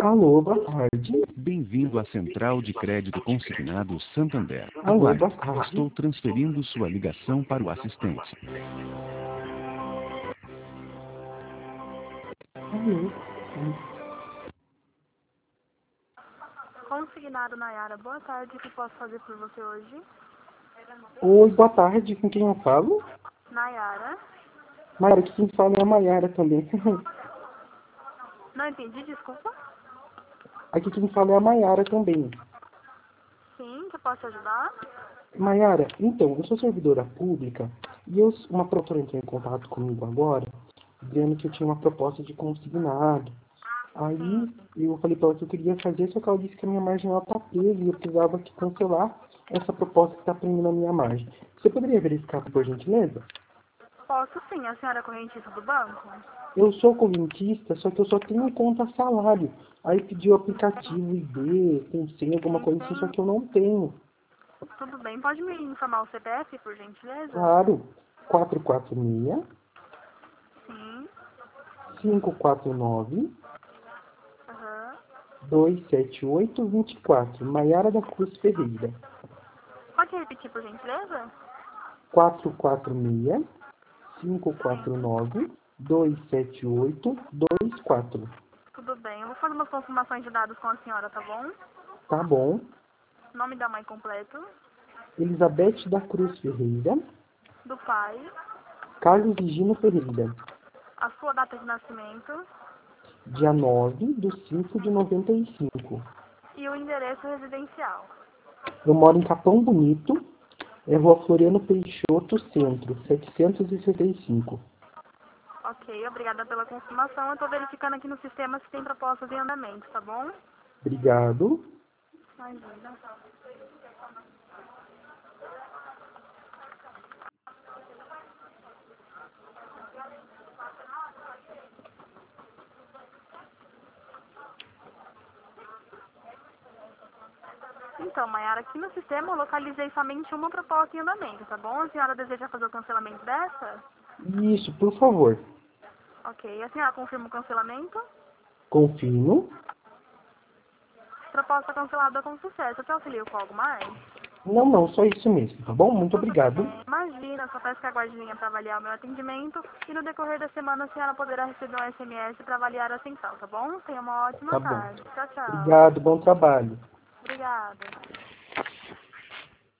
Alô, boa tarde. Bem-vindo à Central de Crédito Consignado Santander. Alô, Aguarde. boa tarde. Estou transferindo sua ligação para o assistente. Alô. Consignado Nayara, boa tarde. O que posso fazer por você hoje? Oi, boa tarde. Com quem eu falo? Nayara. Maiara, aqui quem fala é a Maiara também. Não entendi, desculpa. Aqui quem fala é a Maiara também. Sim, que eu posso te ajudar? Maiara, então, eu sou servidora pública e uma promotora entrou em contato comigo agora, dizendo que eu tinha uma proposta de consignado. Aí eu falei para ela que eu queria fazer, só que ela disse que a minha margem está presa e eu precisava que cancelar essa proposta que está prendendo a minha margem. Você poderia verificar, por gentileza? Posso sim. A senhora é correntista do banco? Eu sou correntista, só que eu só tenho conta salário. Aí pediu aplicativo ID, com senha, alguma coisa assim, só que eu não tenho. Tudo bem. Pode me informar o CPF, por gentileza? Claro, 446 Sim. 549 Aham. 27824, Maiara da Cruz Ferreira. Pode repetir, por gentileza? 446 Sim. 549 27824. Tudo bem. Eu vou fazer umas confirmações de dados com a senhora, tá bom? Tá bom. Nome da mãe completo. Elizabeth da Cruz Ferreira, Do pai. Carlos Vigino Ferreira. A sua data de nascimento. Dia 9/5 de 95. E o endereço residencial. Eu moro em Capão Bonito, Rua Floriano Peixoto, Centro, 765. Ok, obrigada pela confirmação. Eu estou verificando aqui no sistema se tem propostas em andamento, tá bom? Obrigado. Imagina. Então, Mayara, aqui no sistema eu localizei somente uma proposta em andamento, tá bom? A senhora deseja fazer o cancelamento dessa? Isso, por favor. Ok, a senhora confirma o cancelamento? Confirmo. Proposta cancelada com sucesso. Eu te auxilio com algo mais? Não, não, só isso mesmo, tá bom? Muito Tudo obrigado. bem. Imagina, só peço que aguarde linha para avaliar o meu atendimento e no decorrer da semana a senhora poderá receber um SMS para avaliar a central, tá bom? Tenha uma ótima Tá bom. tarde. Tchau, tchau. Obrigado, bom trabalho. Obrigada.